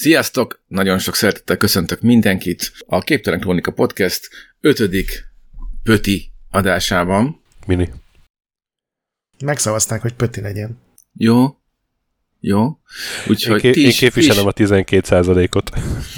Sziasztok! Nagyon sok szeretettel köszöntök mindenkit a Képtelen Krónika Podcast 5. Pöti adásában. Mini. Megszavazták, hogy Pöti legyen. Jó. Úgyhogy én képviselem a 12%-ot.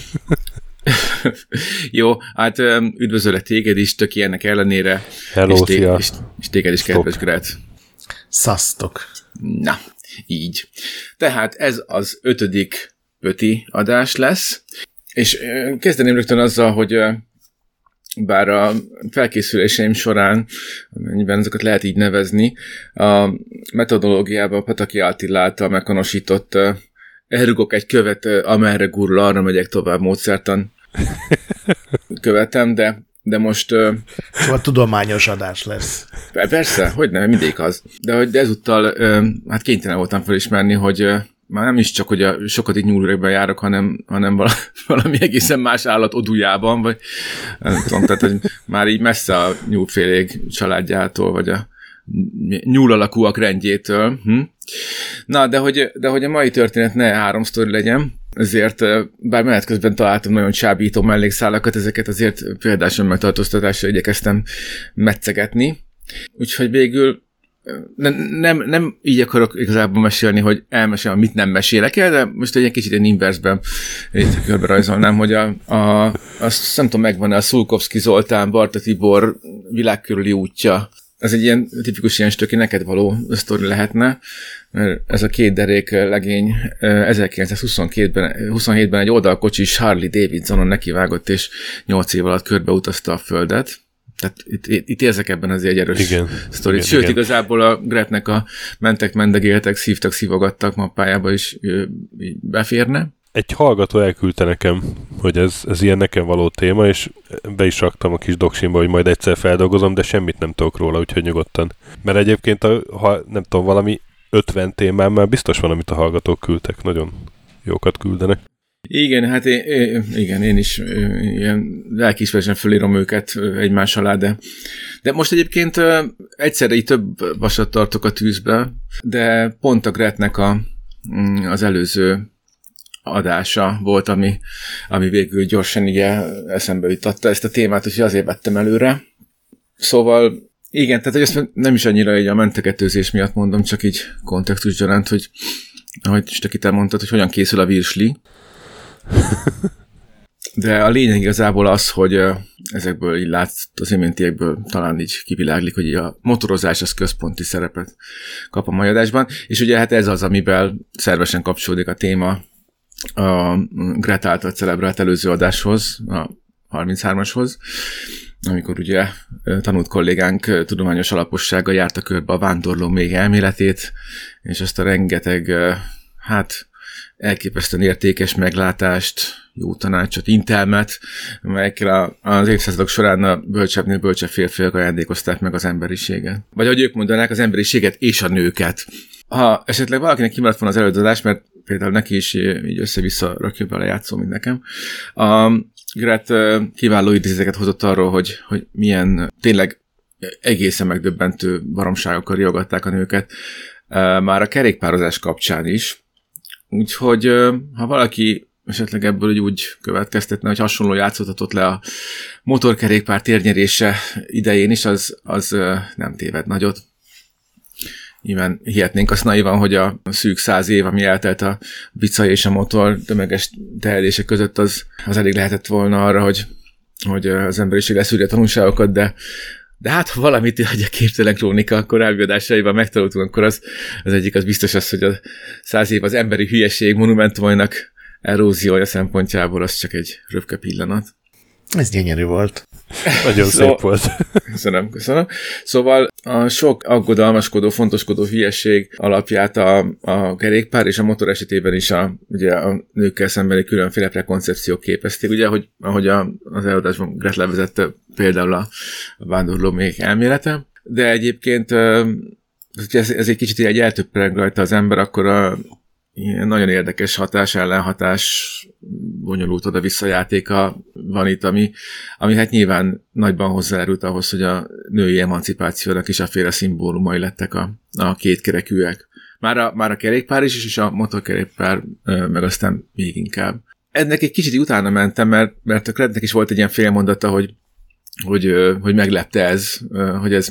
Jó, hát üdvözöllek téged is, tök ilyennek ellenére. Hello, és téged is, kedves Gret. Szasztok. Na, így. Tehát ez az 5. Pöti adás lesz, és kezdeném rögtön azzal, hogy bár a felkészüléseim során, amennyiben ezeket lehet így nevezni, a metodológiában Pataki Attila által meghonosított elrugok egy követ, amerre gurul, arra megyek tovább módszertan követem, de most... Szóval tudományos adás lesz. Persze, hogy nem, mindig az. De ezúttal hát kénytelen voltam felismerni, hogy már nem is csak, hogy a sokadik nyúlüregben járok, hanem valami egészen más állat odujában, vagy nem tudom, tehát hogy már így messze a nyúlfélék családjától, vagy a nyúl alakúak rendjétől. Na, de hogy a mai történet ne 3 sztori legyen, ezért bár menet közben találtam nagyon csábító mellékszálakat, ezeket azért példáson megtartóztatásra igyekeztem metszegetni. Úgyhogy végül nem így akarok igazából mesélni, hogy elmesélem, mit nem mesélek el, de most egy kicsit ilyen inversben körbe rajzolnám, hogy azt nem tudom, megvan-e a Szulkovszky Zoltán, Barta Tibor világkörüli útja. Ez egy ilyen tipikus ilyen stöki neked való sztori lehetne, mert ez a 2 derék legény 1927-ben egy oldalkocsis Harley Davidsonon nekivágott, és 8 év alatt körbeutazta a Földet. Tehát itt érzek ebben azért egy erős sztorit. Sőt, igen. Igazából a Gretnek a mentek, mendegéltek, szívtak, szívogattak mappájába is beférne. Egy hallgató elküldte nekem, hogy ez ilyen nekem való téma, és be is raktam a kis doksimba, hogy majd egyszer feldolgozom, de semmit nem tudok róla, úgyhogy nyugodtan. Mert egyébként, ha nem tudom, valami 50 témán már biztos van, amit a hallgatók küldtek. Nagyon jókat küldenek. Igen, hát én is ilyen lelkiismerősen fölírom őket egymás alá, de most egyébként egyszerre így több vasat tartok a tűzbe, de pont a Gretnek az előző adása volt, ami végül gyorsan ugye eszembe juttatta ezt a témát, és azért vettem előre. Szóval igen, tehát ezt nem is annyira egy a mentegetőzés miatt mondom, csak így kontextus gyaránt, hogy ahogy te elmondtad, hogy hogyan készül a virsli. De a lényeg igazából az, hogy ezekből így látszott, az iméntiekből talán így kiviláglik, hogy a motorozás az központi szerepet kap a mai adásban, és ugye hát ez az, amiben szervesen kapcsolódik a téma a Gret által celebrált előző adáshoz, a 33-ashoz, amikor ugye tanult kollégánk tudományos alapossággal járta körbe a vándorló még elméletét, és azt a rengeteg, elképesztően értékes meglátást, jó tanácsot, intelmet, amelyekkel az évszázadok során a bölcsebbnél bölcsebb férfiak ajándékozták meg az emberiséget. Vagy ahogy ők mondanák, az emberiséget és a nőket. Ha esetleg valakinek kimaradt van az előadás, mert például neki is így össze-vissza rakja bele játszó, mint nekem, a Gret kiváló idézeteket hozott arról, hogy milyen tényleg egészen megdöbbentő baromságokkal riogatták a nőket, már a kerékpározás kapcsán is. Úgyhogy ha valaki esetleg ebből úgy következtetne, hogy hasonló játszódhatott le a motorkerékpár térnyerése idején is, az nem téved nagyot. Nyilván hihetnénk azt naivan, hogy a szűk 100 év, ami eltelt a bica és a motor tömeges teherése között, az elég lehetett volna arra, hogy az emberiség leszűrje a tanulságokat, de hát ha valamit a Képtelen Krónika a korábbi adásaiban megtanultunk, akkor az egyik az biztos az, hogy a 100 év az emberi hülyeség monumentumainak eróziója szempontjából az csak egy röpke pillanat. Ez gyönyörű volt. Nagyon szép volt. Köszönöm. Szóval a sok aggodalmaskodó, fontoskodó hülyeség alapját a kerékpár és a motor esetében is ugye a nőkkel szembeni különféle prekoncepciók képezték. Ugye, ahogy az előadásban Gret levezette például a vándorló még elmélete, de egyébként ez egy kicsit egy eltöpreg rajta az ember, akkor ilyen nagyon érdekes hatás-ellenhatás bonyolult oda-vissza játéka van itt, ami hát nyilván nagyban hozzájárult ahhoz, hogy a női emancipációnak is aféle szimbólumai lettek a kétkerekűek. Már a kerékpár is, és a motorkerékpár meg aztán még inkább. ennek egy kicsit utána mentem, mert a Crednek is volt egy ilyen félmondata, hogy meglepte ez, hogy ez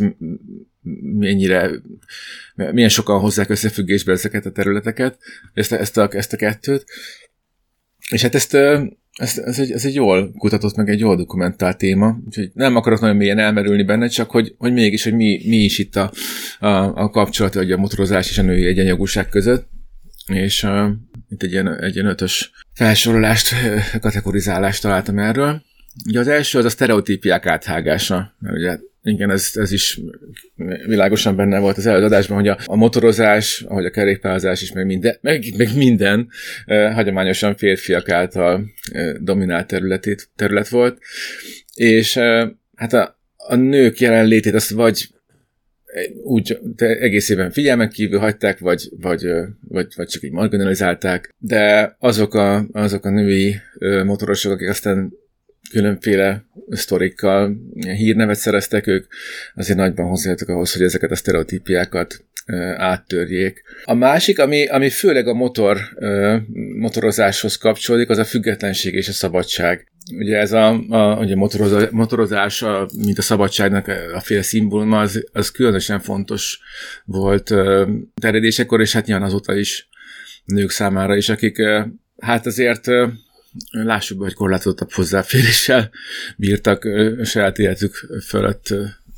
milyen sokan hozzák összefüggésbe ezeket a területeket, ezt a kettőt. És hát ez egy jól kutatott, meg egy jól dokumentált téma, úgyhogy nem akarok nagyon mélyen elmerülni benne, csak hogy mégis, hogy mi is itt a kapcsolat, hogy a motorozás és a női egyenjogúság között, és itt egy ilyen 5-ös felsorolást, kategorizálást találtam erről. Ugye az első az a sztereotípiák áthágása, mert ugye igen, ez is világosan benne volt az előadásban, hogy a motorozás, ahogy a kerékpározás is, meg minden hagyományosan férfiak által dominált terület volt, és hát a nők jelenlétét azt vagy úgy egészében figyelmen kívül hagyták, vagy csak így marginalizálták, de azok a női motorosok, akik aztán különféle sztorikkal hírnevet szereztek, ők azért nagyban hozzájöttek ahhoz, hogy ezeket a sztereotípiákat áttörjék. A másik, ami főleg a motorozáshoz kapcsolódik, az a függetlenség és a szabadság. Ugye ez a motorozás, mint a szabadságnak a féle szimbóluma, az különösen fontos volt terjedésekor, és hát nyilván azóta is nők számára is, akik hát azért lássuk be, hogy korlátozottabb hozzáféréssel bírtak saját életük fölött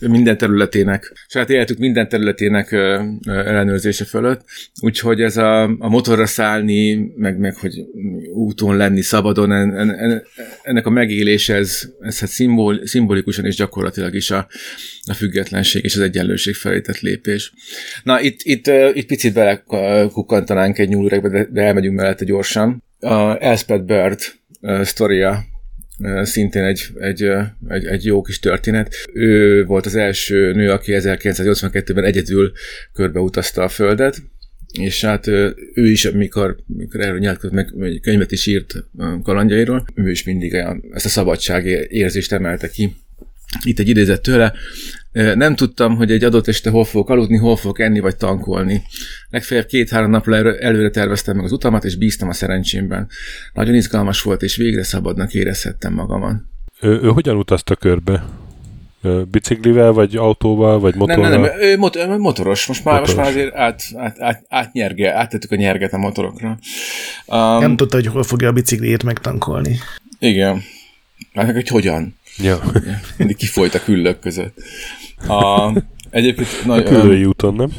saját életük minden területének ellenőrzése fölött. Úgyhogy ez a motorra szállni, meg hogy úton lenni szabadon, ennek a megélése, ez hát szimbolikusan és gyakorlatilag is a függetlenség és az egyenlőség felé tett lépés. Na, itt picit belekukkantanánk egy nyúlüregbe, de elmegyünk mellette gyorsan. A Elspeth Bird sztoria szintén egy jó kis történet. Ő volt az első nő, aki 1982-ben egyedül körbeutazta a Földet, és hát ő is, amikor erről nyilatkozott, meg könyvet is írt a kalandjairól, ő is mindig ezt a szabadságérzést emelte ki. Itt egy idézet tőle. Nem tudtam, hogy egy adott este hol fogok aludni, hol fogok enni vagy tankolni. Legfeljebb 2-3 napra előre terveztem meg az utamat, és bíztam a szerencsémben. Nagyon izgalmas volt, és végre szabadnak érezhettem magamat. Ő hogyan utazta körbe? Biciklivel, vagy autóval, vagy motorral? Nem, ő motoros. Most már azért áttettük a nyerget a motorokra. Nem tudta, hogy hol fogja a bicikliét megtankolni. Igen. Hát, hogy hogyan? Ja. Mindig kifolyt a küllők között. Egyébként a küllői úton, nem?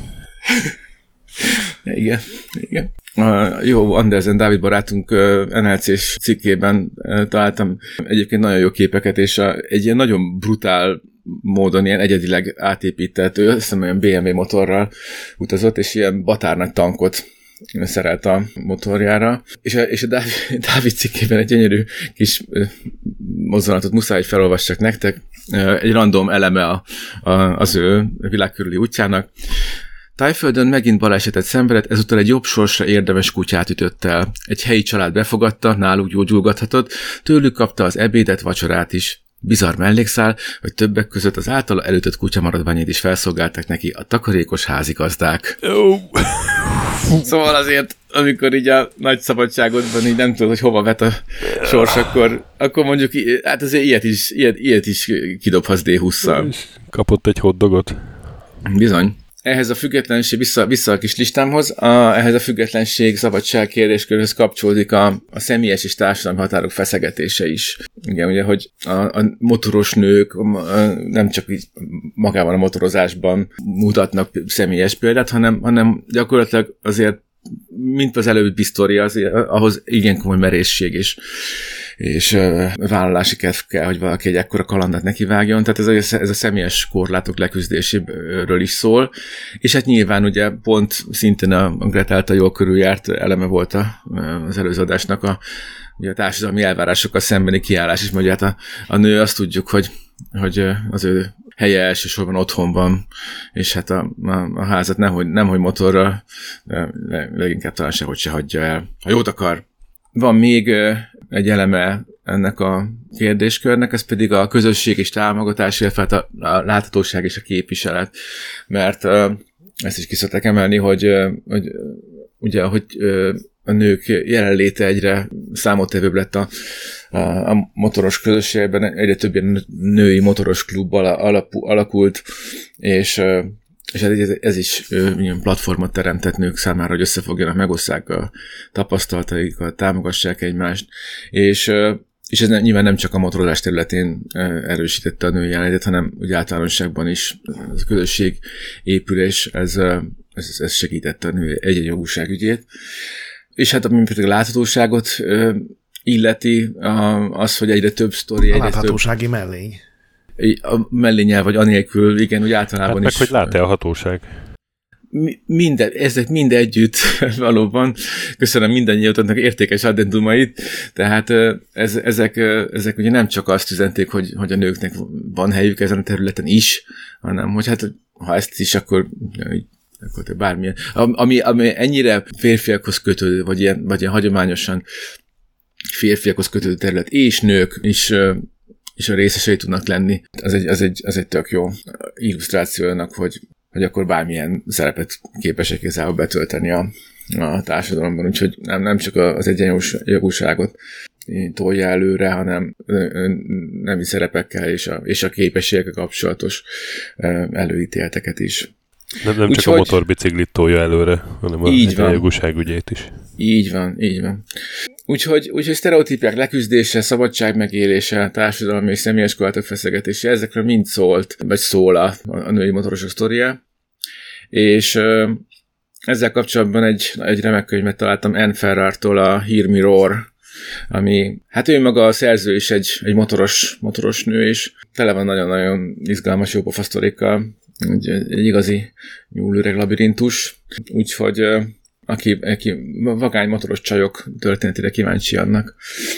Igen. Jó, Andersen Dávid barátunk NLC-s cikkében találtam egyébként nagyon jó képeket, és egy ilyen nagyon brutál módon, ilyen egyedileg átépített, ő azt hiszem olyan BMW motorral utazott, és ilyen batárnagy tankot szerelt a motorjára, és a Dávid cikkében egy gyönyörű kis mozzanatot muszáj felolvassak nektek, egy random eleme az ő világkörüli útjának. Tájföldön megint balesetet szenvedett, ezúttal egy jobb sorsra érdemes kutyát ütött el. Egy helyi család befogadta, náluk gyógyulgathatott, tőlük kapta az ebédet, vacsorát is. Bizarr mellékszál, hogy többek között az általa elütött kutya maradványait is felszolgálták neki a takarékos házigazdák. Szóval azért, amikor így a nagy szabadságodban így nem tudod, hogy hova vet a sors, akkor mondjuk, hát azért ilyet is kidobhatsz D20-szal. Kapott egy hotdogot. Bizony. Ehhez a függetlenség, vissza a kis listámhoz, ehhez a függetlenség, szabadság kérdéskörhöz kapcsolódik a személyes és társadalmi határok feszegetése is. Igen, ugye, hogy a motoros nők nem csak így magában a motorozásban mutatnak személyes példát, hanem gyakorlatilag azért, mint az előbbi sztoria, ahhoz igen komoly merészség és vállalási kedv kell, hogy valaki egy ekkora kalandát nekivágjon, tehát ez a személyes korlátok leküzdéséről is szól, és hát nyilván ugye pont szintén a Greta által jól körüljárt eleme volt az előző adásnak ugye a társadalmi elvárásokkal szembeni kiállás is, mert hát a nő azt tudjuk, hogy az ő helye elsősorban otthon van, és hát a házat nemhogy motorral, de leginkább talán sehogy se hagyja el, ha jót akar. Van még egy eleme ennek a kérdéskörnek, ez pedig a közösség és támogatás, illetve a láthatóság és a képviselet. Mert ezt is ki szokták emelni, hogy ugye, hogy a nők jelenléte egyre számottevőbb lett a motoros közösségben, egyre több ilyen női motoros klub alakult, és ez is ilyen platformot teremtett nők számára, hogy összefogjanak, megosszák a tapasztalataikat, támogassák egymást, és ez nyilván nem csak a motorozás területén erősítette a női jelenlétet, hanem úgy általánosságban is a közösség épülés, ez segítette a női egyenjogúság ügyét. És hát ami pedig a láthatóságot illeti, az, hogy egyre több sztori, a láthatósági mellény. A mellényel vagy anélkül, igen, úgy általában hát is. Meg hogy lát-e a hatóság? Ezek mind együtt valóban, köszönöm mindannyiatoknak értékes addendumait, tehát ezek ugye nem csak azt üzenték, hogy a nőknek van helyük ezen a területen is, hanem hogy hát ha ezt is, akkor bármilyen, ami ennyire férfiakhoz kötődő, vagy ilyen hagyományosan férfiakhoz kötődő terület, és nők is a részesei tudnak lenni, az egy tök jó illusztrációnak, hogy akkor bármilyen szerepet képesek igazából betölteni a társadalomban, úgyhogy nem csak az egyenjogúságot tolja előre, hanem nemi szerepekkel és a képességekkel kapcsolatos előítéleteket is. Nem csak a motorbiciklit tolja előre, hanem az egyenjogúság ügyét is. Így van. Úgyhogy sztereotípiák leküzdése, szabadság megélése, társadalmi és személyes korlátok feszegetése, ezekről mind szólt, vagy szól a női motorosok sztoria. És ezzel kapcsolatban egy remek könyvet találtam Anne Ferrartól, a Hear Me Roar, ami, hát ő maga a szerző is egy motoros nő, és tele van nagyon-nagyon izgalmas jópofa sztorikkal, egy igazi nyúlüreg labirintus, úgyhogy aki vagány motoros csajok történetére kíváncsi annak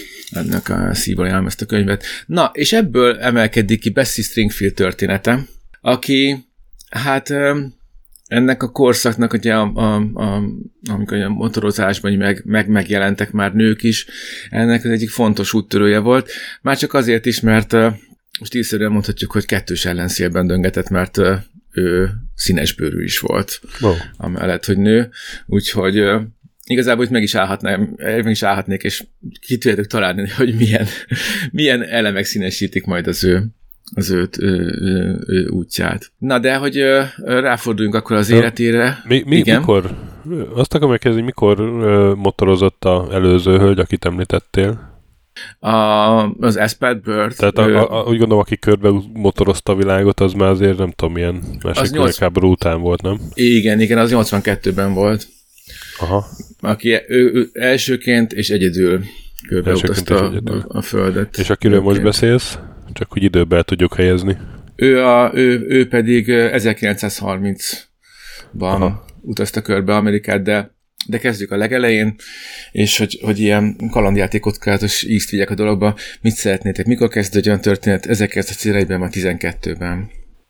a szívajánlom ezt a könyvet. Na, és ebből emelkedik ki Bessie Stringfield története, aki, hát ennek a korszaknak, ugye, amikor a motorozásban megjelentek már nők is, ennek az egyik fontos úttörője volt. Már csak azért is, mert most ízszerűen mondhatjuk, hogy kettős ellenszélben döngetett, mert ő színesbőrű is volt, amellett, hogy nő. Úgyhogy igazából itt meg is állhatnék, és ki tudjátok találni, hogy milyen elemek színesítik majd az ő útját. Na, de hogy ráforduljunk akkor az életére. Mikor? Azt akarom megkérdezni, mikor motorozott az előző hölgy, akit említettél? Az Aspet Bird. Tehát úgy gondolom, aki körbe motorozta a világot, az már azért nem tudom, milyen másik világháború után volt, nem? Igen, az 82-ben volt. Aha. Aki ő elsőként és egyedül körbeutazta a Földet. És akiről most beszélsz? Csak hogy időbe el tudjuk helyezni. Ő pedig 1930-ban utazta körbe Amerikát, de kezdjük a legelején, és hogy ilyen kalandjátékotkázatos ízt vigyek a dologba. Mit szeretnétek? Mikor kezdődjön a történet? 1911-ben, vagy 12-ben?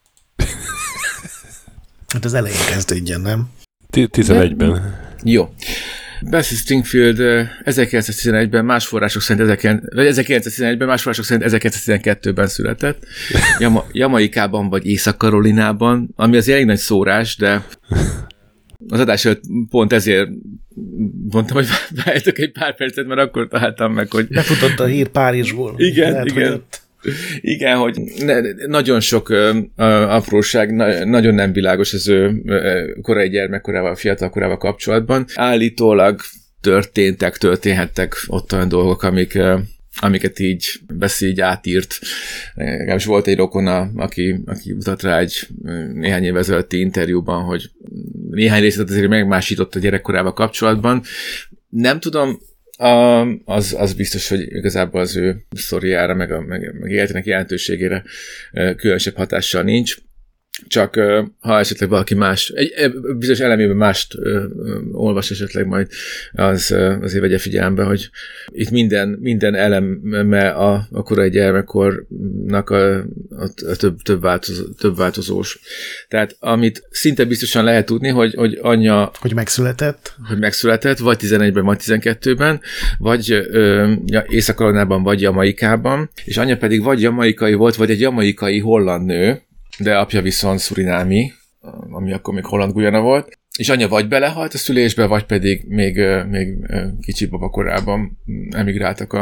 Hát az elején kezdődjön, nem? 11-ben. Jó. Bessie Stringfield 1911-ben, más források szerint 1911-ben, más források szerint 1912-ben született. Jamaikában vagy Észak-Karolinában, ami az elég nagy szórás, de az adás előtt pont ezért mondtam, hogy várjátok egy pár percet, mert akkor találtam meg, hogy... Befutott a hír Párizsból. Igen, hogy nagyon sok apróság, nagyon nem világos az ő korai gyermekkorával, fiatal korával kapcsolatban. Állítólag történhettek ott olyan dolgok, amiket így Bessie így átírt. Legalábbis volt egy rokona, aki mutat rá egy néhány év ezelőtti interjúban, hogy néhány részlet azért megmásított a gyerekkorával kapcsolatban. Nem tudom, az biztos, hogy igazából az ő sztoriára, meg életének jelentőségére különösebb hatással nincs. Csak ha esetleg valaki más, egy bizonyos elemében mást olvas esetleg majd, azért vegye figyelembe, hogy itt minden eleme a korai gyermekkornak a több változós. Tehát amit szinte biztosan lehet tudni, hogy anyja... Hogy megszületett, vagy 11-ben, vagy 12-ben, vagy Észak-Karolinában, vagy Jamaikában, és anyja pedig vagy jamaikai volt, vagy egy jamaikai holland nő, de apja viszont szurinámi, ami akkor még Holland Guyana volt, És anya vagy belehalt a szülésbe, vagy pedig még kicsi babakorában emigráltak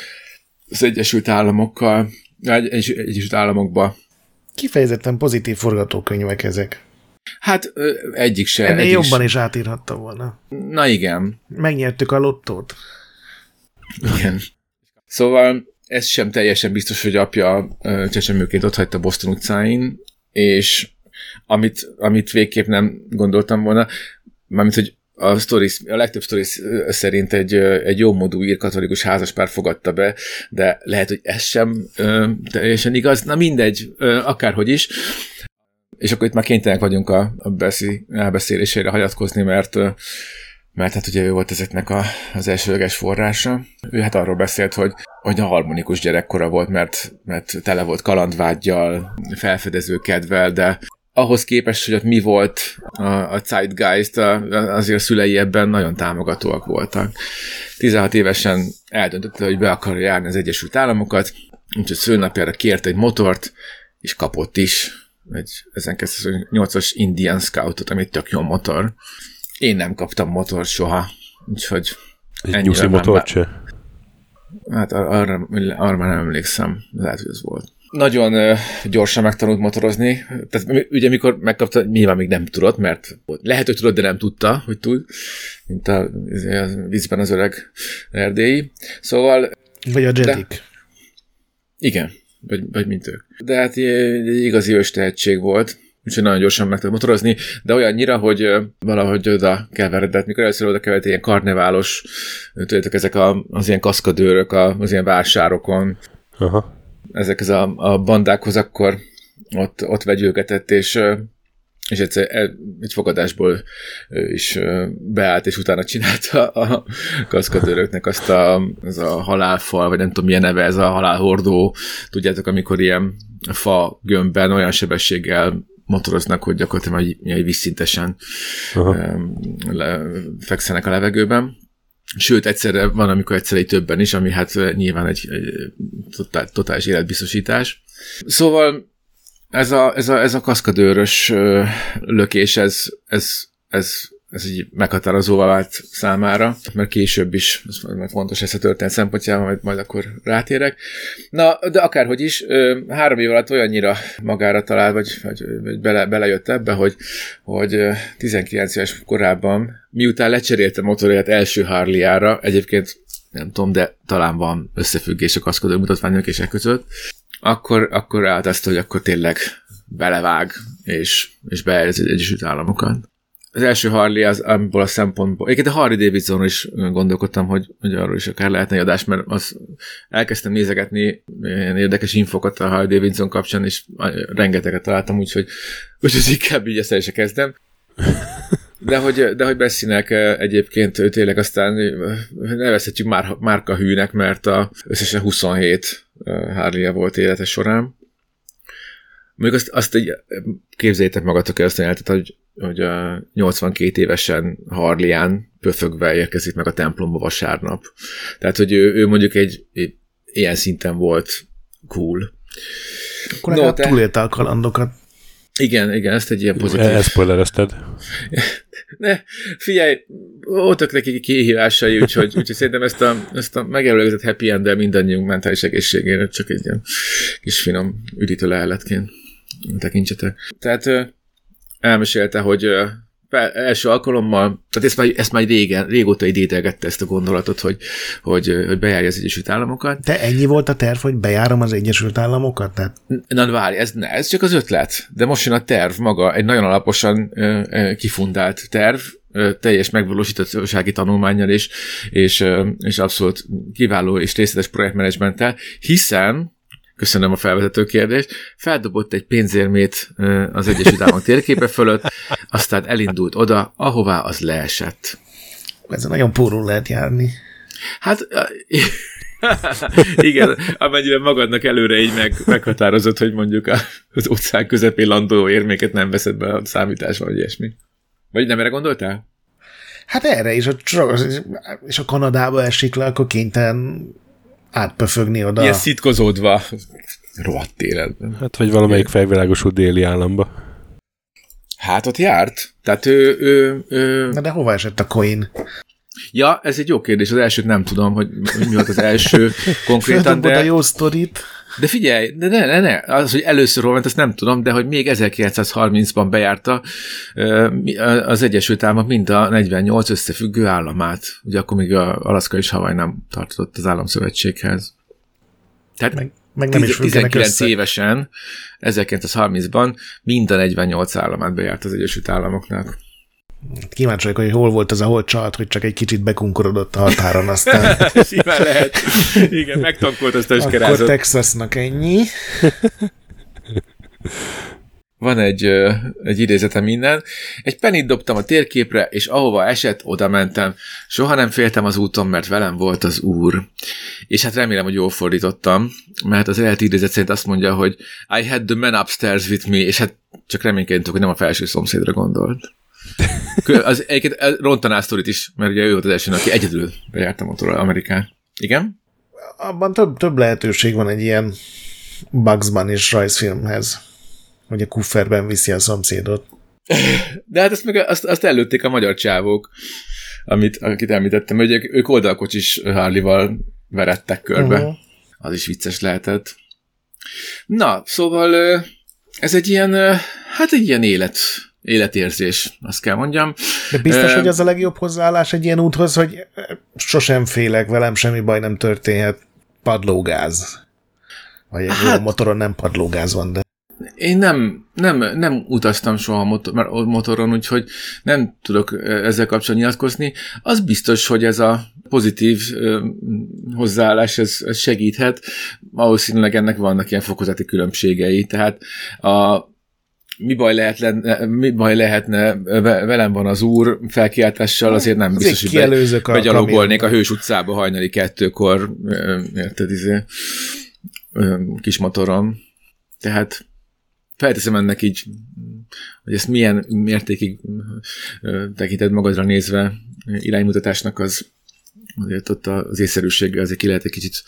az Egyesült Államokkal, Egyesült Államokba. Kifejezetten pozitív forgatókönyvek ezek. Hát egyik se. Ennél jobban is átírhatta volna. Na igen. Megnyertük a lottót. Igen. Szóval ez sem teljesen biztos, hogy apja csecsemőként otthagyta Boston utcáin, és amit végképp nem gondoltam volna, mármint, hogy a legtöbb sztoris szerint egy jómódú ír katolikus házaspár fogadta be, de lehet, hogy ez sem teljesen igaz. Na mindegy, akárhogy is. És akkor itt már kénytelenek vagyunk a elbeszélésére hagyatkozni, mert hát ugye ő volt ezeknek az elsőleges forrása. Ő hát arról beszélt, hogy a harmonikus gyerekkora volt, mert tele volt kalandvággyal, felfedező kedvel, de ahhoz képest, hogy ott mi volt a zeitgeist, azért a szülei ebben nagyon támogatóak voltak. 16 évesen eldöntötte, hogy be akarja járni az Egyesült Államokat, úgyhogy szülnapjára kért egy motort, és kapott is egy 1908-as Indian Scoutot, ami egy tök jó motor. Én nem kaptam motort soha, úgyhogy egy nyuszi motort se? Hát arra már nem emlékszem, lehet, hogy ez volt. Nagyon gyorsan megtanult motorozni, tehát ugye mikor megkapta, nyilván még nem tudott, mert lehet, hogy tudott, de nem tudta, hogy tud, mint a vízben az öreg erdélyi. Szóval... Vagy a Jedik. Igen, vagy mint ők. De hát egy igazi őstehetség volt, úgyhogy nagyon gyorsan meg tudott motorozni, de olyannyira, hogy valahogy oda keveredett. Mikor először oda keveredett ilyen karneválos, tudjátok, ezek az ilyen kaszkadőrök az ilyen vásárokon, aha. Ezekhez a bandákhoz, akkor ott vegyőgetett, és egyszer egy fogadásból is beállt, és utána csinálta a kaszkadőröknek az a halálfal, vagy nem tudom milyen neve, ez a halálhordó, tudjátok, amikor ilyen fa gömbben olyan sebességgel motoroznak, hogy gyakorlatilag egy vízszintesen fekszenek a levegőben. Sőt, egyszerre van, amikor egyszerre többen is, ami hát nyilván egy totális életbiztosítás. Szóval ez a kaszkadőrös lökés, ez így meghatározóvá vált számára, mert később is, ez fontos ez a történet szempontjában, majd akkor rátérek. Na, de akárhogy is, 3 év alatt olyannyira magára talál, vagy belejött ebbe, hogy 19 éves korában, miután lecserélte motorját első Harley-ára, egyébként nem tudom, de talán van összefüggés a kaszkadőr mutatványok és között, akkor állt azt, hogy akkor tényleg belevág, és beállít az Egyesült Államokat. Az első Harley az abból a szempontból, egyébként a Harley Davidsonról is gondolkodtam, hogy arról is akár lehetne egy adás, mert elkezdtem nézegetni ilyen érdekes infokat a Harley Davidson kapcsán, és rengeteget találtam, úgyhogy inkább így ezt el is kezdem. De hogy beszélnek egyébként tényleg aztán nevezhetjük márkahűnek, mert összesen 27 Harley-ja volt élete során. Mondjuk azt így képzeljétek magatok el azt a jelentet, hogy 82 évesen Harley-án pöfögve érkezik meg a templomba vasárnap. Tehát, hogy ő mondjuk egy ilyen szinten volt cool. Akkor legalább túlélte a kalandokat. Igen, ezt egy ilyen pozitív... Elszpoilerezted. Ne, figyelj, voltak neki kihívásai, úgyhogy szerintem ezt a megelőlegezett happy end-del mindannyiunk mentális egészségére csak egy ilyen kis finom üdítő leheletként tekintsetek. Tehát elmesélte, hogy első alkalommal, tehát ezt már régóta idételgette ezt a gondolatot, hogy bejárja az Egyesült Államokat. De ennyi volt a terv, hogy bejárom az Egyesült Államokat? Tehát... Na várj, ez csak az ötlet. De most jön a terv maga, egy nagyon alaposan kifundált terv, teljes megvalósítottsági tanulmánnyal és abszolút kiváló és részletes projektmenedzsmenttel, hiszen köszönöm a felvezető kérdést, feldobott egy pénzérmét az Egyesült Államok térképe fölött, aztán elindult oda, ahová az leesett. Ez nagyon pórul lehet járni. Hát igen, amennyire magadnak előre így meghatározott, hogy mondjuk az óceán közepén landoló érméket nem veszed be a számításba, vagy ilyesmi. Vagy nem erre gondoltál? Hát erre is, és a Kanadába esik le, akkor kénytelen átpöfögni oda. Ilyen szitkozódva. Rohadt életben. Hát, vagy valamelyik felvilágosult déli államba. Hát ott járt. Tehát Na de hova esett a coin? Ja, ez egy jó kérdés. Az elsőt nem tudom, hogy mi volt az első konkrétan, de... a jó sztorit. De figyelj, de ne, az, hogy először hol ment, azt nem tudom, de hogy még 1930-ban bejárta az Egyesült Államok mind a 48 összefüggő államát. Ugye akkor még Alaszka és Hawaii nem tartozott az államszövetséghez. Tehát meg nem is 19 évesen, 1930-ban mind a 48 államát bejárt az Egyesült Államoknak. Kíváncsi vagyok, hogy hol volt az a holdcsalat, hogy csak egy kicsit bekunkorodott a határon, aztán... Simán lehet. Igen, megtankolt azt a iskerázott. Akkor Texasnak ennyi. Van egy idézetem innen. Egy penit dobtam a térképre, és ahova esett, oda mentem. Soha nem féltem az úton, mert velem volt az Úr. És hát remélem, hogy jól fordítottam, mert az eredeti idézet szerint azt mondja, hogy I had the man upstairs with me, és hát csak reménykedtünk, hogy nem a felső szomszédra gondolt. Egyébként rontaná a sztorit is, mert ugye ő volt az első, aki egyedül bejárt a motorral Amerikán. Igen? Abban több lehetőség van egy ilyen Bugs Bunny-s rajzfilmhez, hogy a kufferben viszi a szomszédot. De hát azt előtték a magyar csávók, akit említettem, hogy ők oldalkocsis Harley-val verettek körbe. Az is vicces lehetett. Na, szóval ez egy ilyen, hát egy ilyen életérzés, azt kell mondjam. De biztos, hogy az a legjobb hozzáállás egy ilyen úthoz, hogy sosem félek, velem semmi baj nem történhet, padlógáz. Vagy egy jó motoron nem padlógáz van, de... Én nem utaztam soha motoron, úgyhogy nem tudok ezzel kapcsolatban nyilatkozni. Az biztos, hogy ez a pozitív hozzáállás ez segíthet. Valószínűleg ennek vannak ilyen fokozati különbségei. Tehát mi baj lehetne velem van az Úr felkiáltással, azért nem biztos, hogy begyalogolnék a Hős utcába hajnali 2-kor, érted, kis motoron. Tehát felteszem ennek így, hogy ezt milyen mértékig tekinted magadra nézve iránymutatásnak, azért ott az észszerűséggel azért ki lehet egy kicsit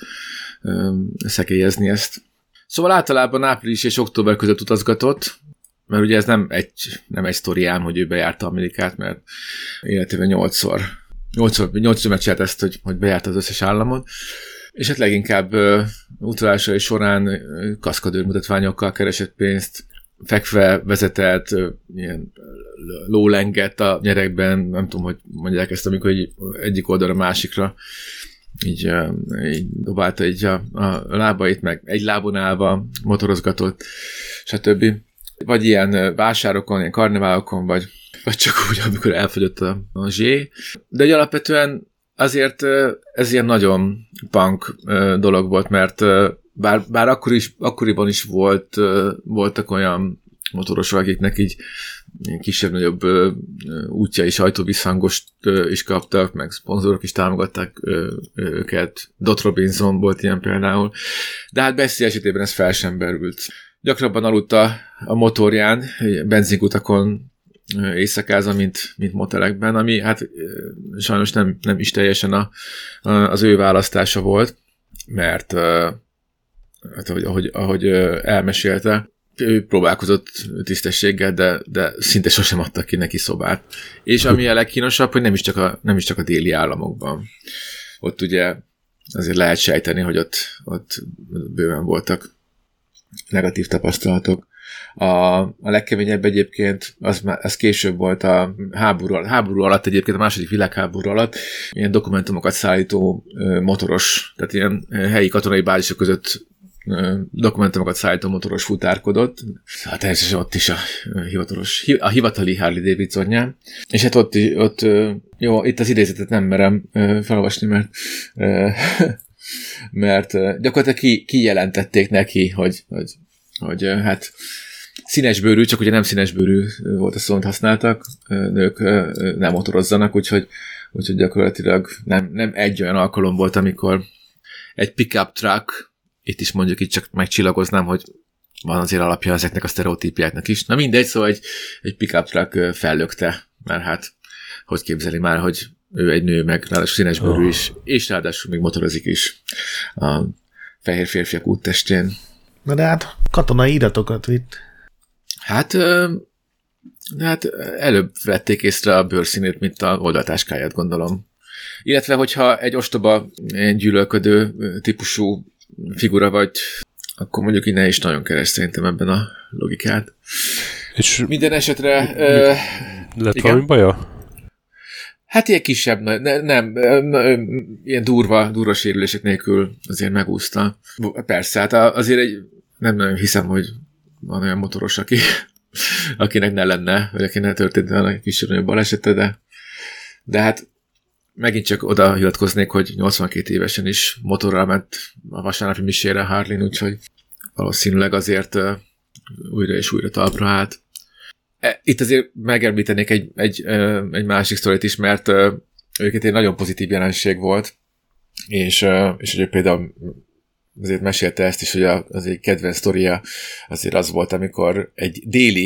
szekélyezni ezt. Szóval általában április és október között utazgatott, mert ugye ez nem egy sztoriám, hogy ő bejárta Amerikát, mert életében 8-szor megcsinált ezt, hogy bejárta az összes államot, és hát leginkább utazásai során kaszkadőr mutatványokkal keresett pénzt, fekve vezetett, ilyen lólengett a nyerekben, nem tudom, hogy mondják ezt, amikor egyik oldalra másikra így dobálta így a lábait, meg egy lábon állva motorozgatott, stb. Vagy ilyen vásárokon, ilyen karneválokon, vagy csak úgy, amikor elfogyott a zsé. De egy alapvetően azért ez ilyen nagyon punk dolog volt, mert bár akkoriban is voltak olyan motorosok, akiknek így kisebb-nagyobb útja és ajtóvízhangost is kaptak, meg szponzorok is támogatták őket. Dot Robinson volt ilyen például. De hát Bessie esetében ez fel sem berült. Gyakrabban aludt a motorján, benzinkutakon éjszakázva, mint motelekben, ami hát sajnos nem is teljesen az ő választása volt, mert hát, ahogy elmesélte, ő próbálkozott tisztességgel, de szinte sosem adtak ki neki szobát. És ami a legkínosabb, hogy nem is csak a déli államokban. Ott ugye azért lehet sejteni, hogy ott bőven voltak negatív tapasztalatok. A legkeményebb egyébként, az később volt a háború alatt, egyébként a második világháború alatt, ilyen dokumentumokat szállító motoros, tehát ilyen helyi katonai bázisok között dokumentumokat szállító motoros futárkodott. Hát természetesen ott is a hivatali Harley Davidsonján. És hát ott jó, itt az idézetet nem merem felolvasni, mert gyakorlatilag kijelentették neki, hogy hát színesbőrű, csak ugye nem színesbőrű volt a szó, amit használtak, nők nem motorozzanak, úgyhogy gyakorlatilag nem egy olyan alkalom volt, amikor egy pickup truck, itt is mondjuk itt csak megcsillagoznám, hogy van azért alapja ezeknek a sztereotípiáknak is. Na mindegy, szóval egy pickup truck fellökte, mert hát hogy képzeli már, hogy ő egy nő, meg ráadásul színesbőrű is, és ráadásul még motorozik is a fehér férfiak úttestén. Na de hát katonai iratokat vitt. Hát De hát előbb vették észre a bőrszínét, mint a oldaltáskáját, gondolom. Illetve, hogyha egy ostoba, gyűlölködő típusú figura vagy, akkor mondjuk innen is nagyon keres szerintem ebben a logikát. És minden esetre... lett igen? valami baja? Hát ilyen kisebb, nem, ilyen durva sérülések nélkül azért megúszta. Persze, hát azért nem nagyon hiszem, hogy van olyan motoros, akinek ne lenne, vagy akinek történt olyan kisebb balesete, de hát megint csak oda hivatkoznék, hogy 82 évesen is motorral ment a vasárnapi misére Harlin, úgyhogy valószínűleg azért újra és újra talpra állt. Itt azért megemlítenék egy másik sztorit is, mert őket egy nagyon pozitív jelenség volt, és hogy például azért mesélte ezt is, hogy az egy kedvenc sztoria azért az volt, amikor egy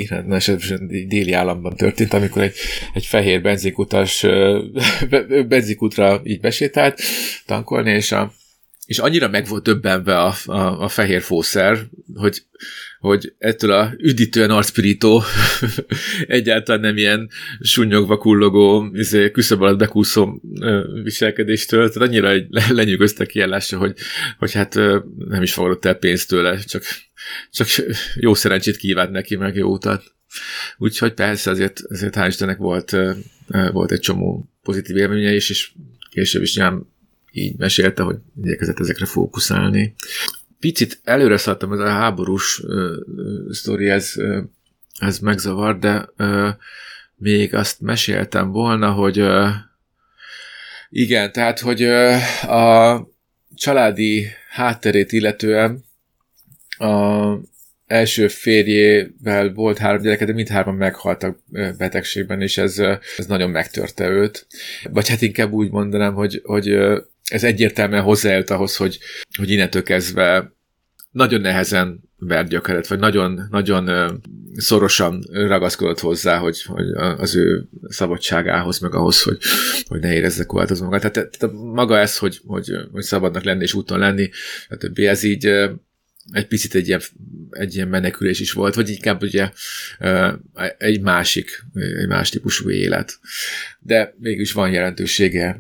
déli államban történt, amikor egy fehér benzinkutas benzinkútra így besétált tankolni, és annyira meg volt döbbenve a fehér fószer, hogy ettől a üdítően arcpirító, egyáltalán nem ilyen sunnyogva kullogó, küszöb alatt bekúszó viselkedéstől, tehát annyira lenyűgözte kiállásra, hogy hát nem is fogadott el pénzt tőle, csak jó szerencsét kívánt neki, meg jó utat. Úgyhogy persze azért hál' Istennek volt egy csomó pozitív élménye is, és később is nyilván így mesélte, hogy igyekezett ezekre fókuszálni. Picit előre szaladtam, ez a háborús sztori, ez megzavar, de még azt meséltem volna, hogy igen, tehát, hogy a családi hátterét illetően a első férjével volt 3 gyereke, de mindhárman meghaltak betegségben, és ez nagyon megtörte őt. Vagy hát inkább úgy mondanám, hogy ez egyértelműen hozzájött ahhoz, hogy innentől kezdve nagyon nehezen vert gyökeret, vagy nagyon, nagyon szorosan ragaszkodott hozzá, hogy az ő szabadságához, meg ahhoz, hogy ne érezze korlátozni magát. Tehát maga ez, hogy szabadnak lenni és úton lenni, a többi, ez így egy picit egy ilyen menekülés is volt, vagy inkább ugye egy más típusú élet. De mégis van jelentősége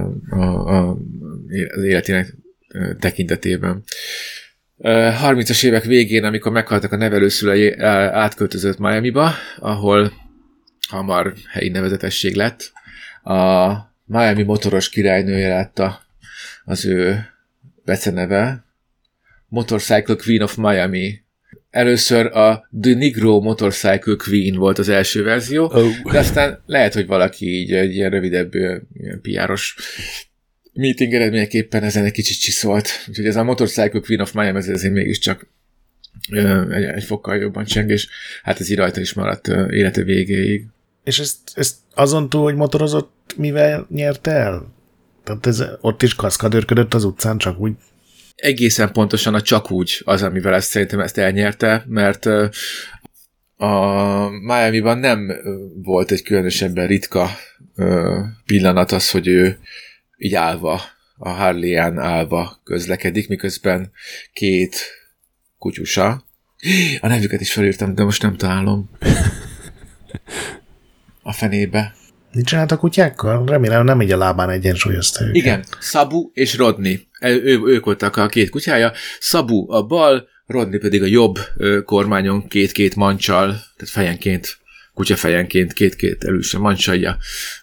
az életének tekintetében. 30-as évek végén, amikor meghaltak a nevelőszülei, átköltözött Miamiba, ahol hamar helyi nevezetesség lett. A Miami motoros királynője lett az ő beceneve, Motorcycle Queen of Miami. Először a The Negro Motorcycle Queen volt az első verzió, de aztán lehet, hogy valaki így egy ilyen rövidebb PR-os meeting eredményeképpen ezen egy kicsit csiszolt. Úgyhogy ez a Motorcycle Queen of Miami ezért mégiscsak egy fokkal jobban cseng, és hát ez így rajta is maradt élete végéig. És ezt azon túl, hogy motorozott, mivel nyerte el? Tehát ott is kaszkadőrködött az utcán, csak úgy? Egészen pontosan a csak úgy az, amivel szerintem ezt elnyerte, mert a Miami-ban nem volt egy különösebben ritka pillanat az, hogy ő így állva, a Harley-án állva közlekedik, miközben 2 kutyusa. A nevüket is felírtam, de most nem találom. A fenébe. Mit csinált a kutyákkal? Remélem nem így a lábán egyensúlyozta őket. Igen, Sabu és Rodney. Ők voltak a 2 kutyája. Sabu a bal, Rodney pedig a jobb kormányon 2 mancsal, tehát fejenként, kutyafejenként 2 erős mancsai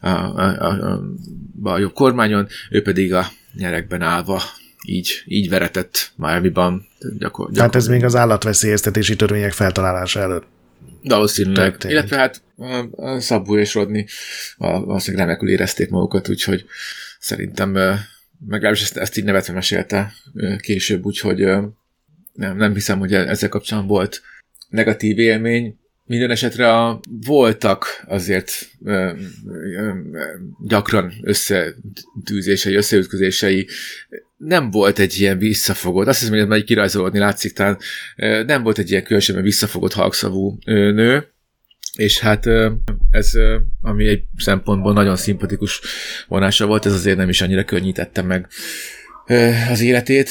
a jobb kormányon, ő pedig a nyerekben állva így veretett Miami-ban. Tehát ez még az állatveszélyeztetési törvények feltalálása előtt. Valószínűleg. Illetve hát a Sabu és Rodney valószínűleg remekül érezték magukat, úgyhogy szerintem legalábbis ezt így nevetve mesélte később, úgyhogy nem hiszem, hogy ezzel kapcsolatban volt negatív élmény. Minden esetre voltak azért gyakran összeütközései. Nem volt egy ilyen visszafogott, azt hiszem, hogy ez már kirajzolódni látszik, talán nem volt egy ilyen különösebben visszafogott halkszavú nő, és hát ez, ami egy szempontból nagyon szimpatikus vonása volt, ez azért nem is annyira könnyítette meg az életét.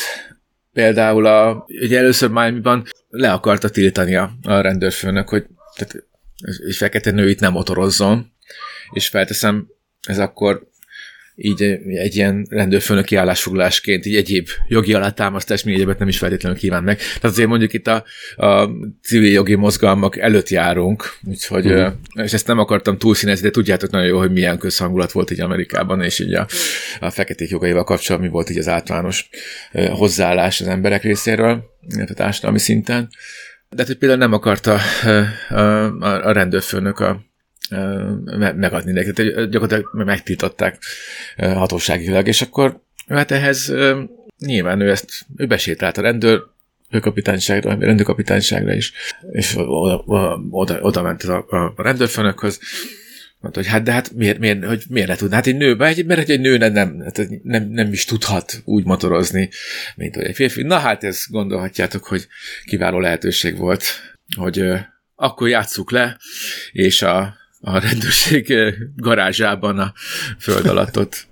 Például ugye először Miami-ban le akarta tiltani a rendőrfőnök, hogy tehát egy fekete nő itt nem motorozzon, és felteszem, ez akkor így egy ilyen rendőrfőnöki állásfoglalásként, így egyéb jogi alátámasztás, még egyébet nem is feltétlenül kíván meg. Tehát azért mondjuk itt a civil jogi mozgalmak előtt járunk, úgyhogy, és ezt nem akartam túlszínezni, de tudjátok nagyon jó, hogy milyen közhangulat volt így Amerikában, és így a feketék jogaival kapcsolatban mi volt így az általános hozzáállás az emberek részéről, illetve társadalmi szinten. De hát, hogy például nem akarta a rendőrfőnök megadni neki, tehát gyakorlatilag megtiltották hatóságilag, és akkor hát ehhez nyilván ő besétált a rendőrkapitányságra is, és oda ment a rendőrfőnökhöz, mondta, hogy hát de hát miért ne tudná? Hát egy nő, mert egy nő nem is tudhat úgy motorozni, mint hogy egy férfi. Na hát ezt gondolhatjátok, hogy kiváló lehetőség volt, hogy akkor játsszuk le, és a rendőrség garázsában a föld alatt ott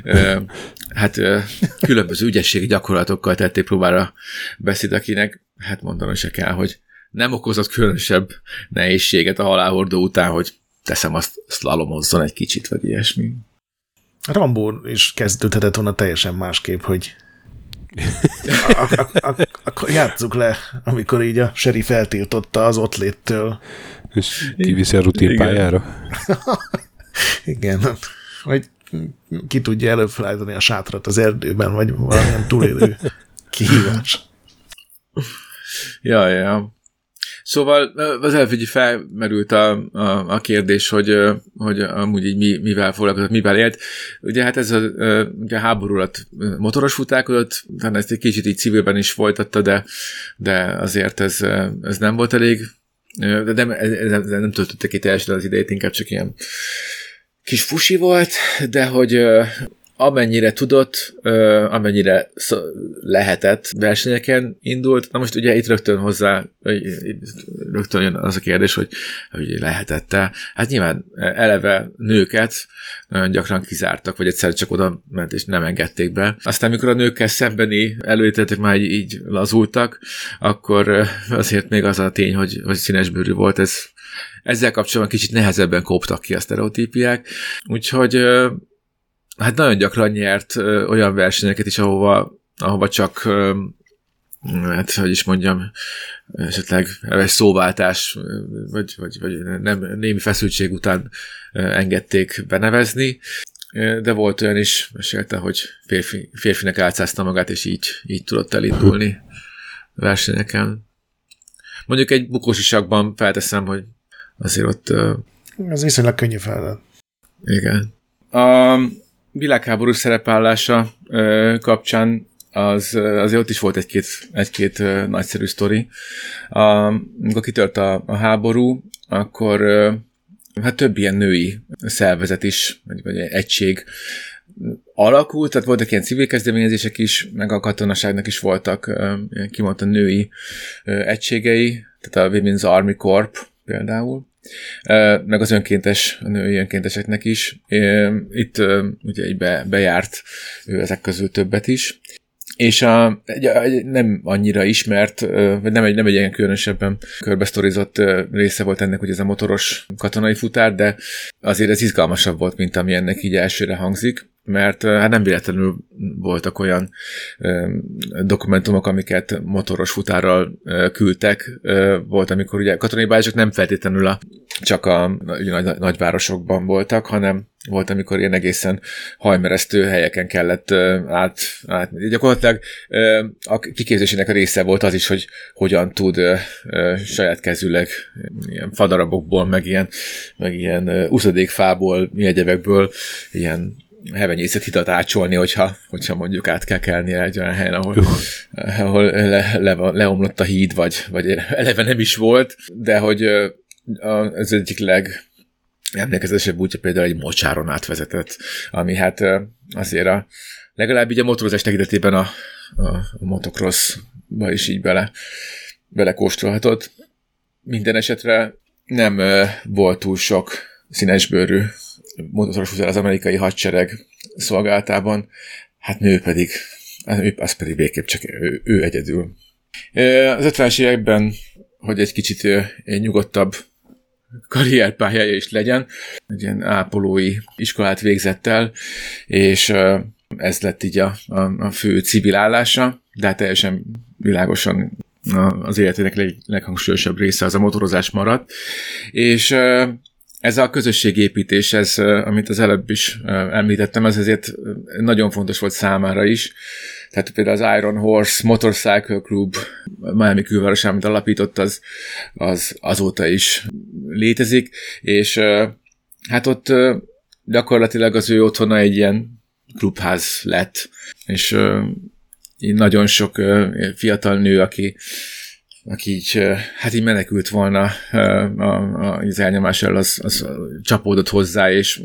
különböző ügyességi gyakorlatokkal tették próbára beszéd, akinek hát mondanom se kell, hogy nem okozott különösebb nehézséget a halálhordó után, hogy teszem azt szlalomozzon egy kicsit, vagy ilyesmi. Rambo is kezdődhetett volna teljesen másképp, hogy akkor játsszuk le, amikor így a sheriff eltiltotta az ott léttől. És kiviszi a rutinpályára? Igen. Vagy ki tudja előbb felállítani a sátrat az erdőben, vagy valamilyen túlélő kihívás. Ja. Szóval az előbb felmerült a kérdés, hogy amúgy így mivel foglalkozott, mivel élt. Ugye hát ez ugye a háború alatt motoros futálkodott, talán ezt egy kicsit így civilben is folytatta, de azért ez nem volt elég, de nem töltötte ki teljesen az idejét, inkább csak ilyen kis fusi volt, de hogy amennyire tudott, amennyire lehetett versenyeken indult. Na most ugye itt rögtön jön az a kérdés, hogy lehetett-e. Hát nyilván eleve nőket nagyon gyakran kizártak, vagy egyszerűen csak oda ment és nem engedték be. Aztán mikor a nőkkel szembeni előítéletek már így lazultak, akkor azért még az a tény, hogy színesbőrű volt, ezzel kapcsolatban kicsit nehezebben koptak ki a sztereotípiák. Úgyhogy hát nagyon gyakran nyert olyan versenyeket is, ahova csak, hát hogy is mondjam, esetleg egy szóváltás, vagy nem, némi feszültség után engedték benevezni, de volt olyan is, mesélte, hogy férfinek álcázta magát, és így tudott elindulni versenyeken. Mondjuk egy bukósisakban felteszem, hogy azért ott... Ez viszonylag könnyű feladat. Igen. A világháború szerepállása kapcsán azért ott is volt egy-két nagyszerű sztori. Amikor kitört a háború, akkor hát több ilyen női szervezet is, vagy egység alakult, tehát voltak ilyen civil kezdeményezések is, meg a katonaságnak is voltak kimondottan női egységei, tehát a Women's Army Corp például, meg az a női önkénteseknek is. Itt ugye így bejárt ezek közül többet is. És nem annyira ismert, vagy nem egy ilyen különösebben körbesztorizott része volt ennek, hogy ez a motoros katonai futár, de azért ez izgalmasabb volt, mint ami ennek így elsőre hangzik, mert hát nem véletlenül voltak olyan dokumentumok, amiket motoros futárral küldtek. Volt, amikor ugye katonai bázisok nem feltétlenül csak a nagyvárosokban voltak, hanem volt, amikor ilyen egészen hajmeresztő helyeken kellett át. Gyakorlatilag a kiképzésének a része volt az is, hogy hogyan tud saját kezűleg ilyen fadarabokból, meg ilyen uszadékfából, mi egyebekből ilyen hevenyészet hidat ácsolni, hogyha mondjuk át kell kelnie egy olyan helyen, ahol leomlott a híd, vagy eleve nem is volt, de hogy az egyik emlékezetesebb útja például egy mocsáron átvezetett, ami hát azért legalább így a motorozás tekintetében a motocrossba is így belekóstolhatott. Minden esetre nem volt túl sok színesbőrű motoros futár az amerikai hadsereg szolgálatában, hát nő pedig végképp csak ő egyedül. Az 50-es években, hogy egy kicsit nyugodtabb karrierpályája is legyen. Egy ilyen ápolói iskolát végzett el, és ez lett így a fő civil állása, de hát teljesen világosan az életének leghangsúlyosabb része az a motorozás maradt. És ez a közösségépítés, ez, amit az előbb is említettem, ez ezért nagyon fontos volt számára is. Tehát például az Iron Horse Motorcycle Club Miami külvárosán, amit alapított, az azóta is létezik, és hát ott gyakorlatilag az ő otthona egy ilyen klubház lett, és nagyon sok fiatal nő, aki így, hát így menekült volna az elnyomás elől, az csapódott hozzá, és